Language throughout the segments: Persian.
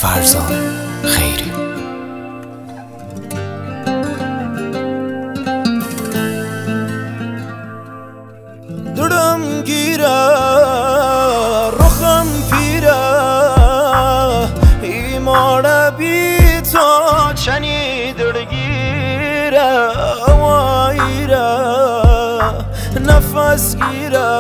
فرزان خیری. دلم گیره رخم پیره ایمان بی تو چنی دلگیره وایره نفس گیره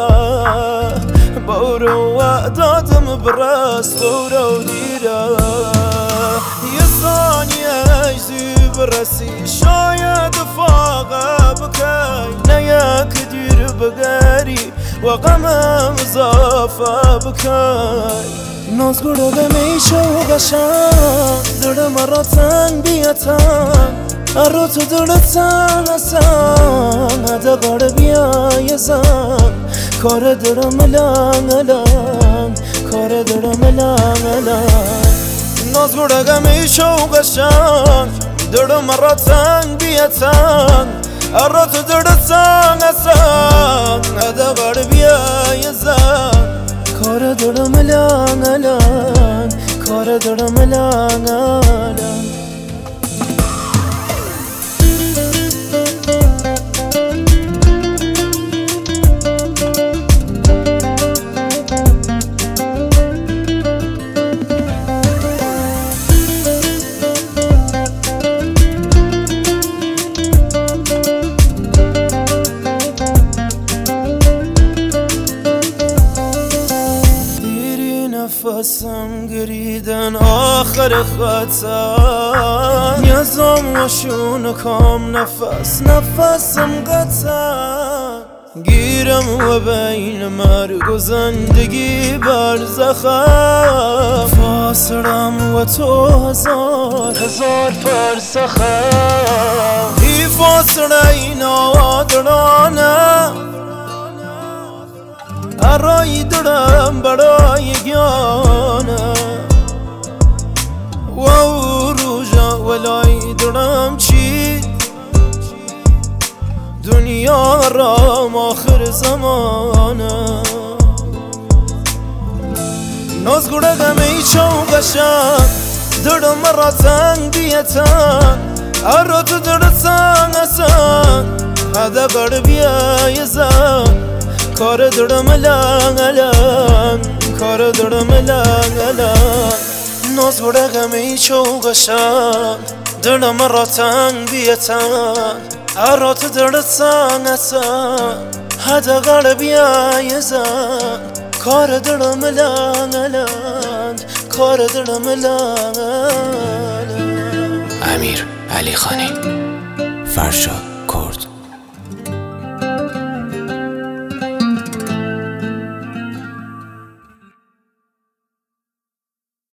بورو دادم برست بورو دیره یه ثانیه ایزی برسی شاید فاقه بکی نه یک دیر بگری و غمم اضافه بکی ناز گروه میشه و قشنگ دلم را تنگ بیتن ارو تو دلتن اصن ادقار بیای زن کار دلم لنگ لنگ کار دلم لنگ لنگ ناز گروه میشه و قشنگ دلم را تنگ بیتن ارو تو دلتن اصن ادقار بیای زن کار دلم لنگ لنگ کار دلم لنگ لنگ نفسم گریدن آخر خطا نیازم وشون کام نفسم قطع گیرم و بین مرگ و زندگی برزخم فاصلم و تو هزار فرسخم ای فاصله اینا درانه ارای دلم برای گیانه و روژا ولای دلم چی دنیا را آخر زمانه ناز گرگم ای چوگشم دلم را تنگ بیتن ارا تو دلتن اصن هده بر بیای زن کار دلم لنگ لنگ کار دلم لنگ لنگ ناز برگم ای چوگشم دلم را تنگ بیتن ارا تو دلتن اصن هده قلبی زن کار دلم لنگ لنگ کار دلم لنگ لنگ امیر علی خانی فرشاد.